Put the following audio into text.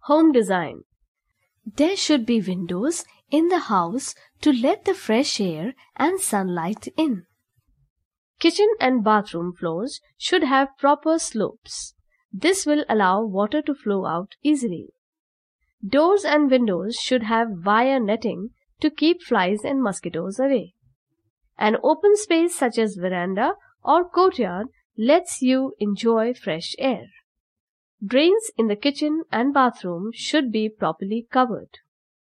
Home design. There should be windows in the house to let the fresh air and sunlight in. Kitchen and bathroom floors should have proper slopes. This will allow water to flow out easily. Doors and windows should have wire netting to keep flies and mosquitoes away. An open space such as veranda or courtyard lets you enjoy fresh air. Drains in the kitchen and bathroom should be properly covered.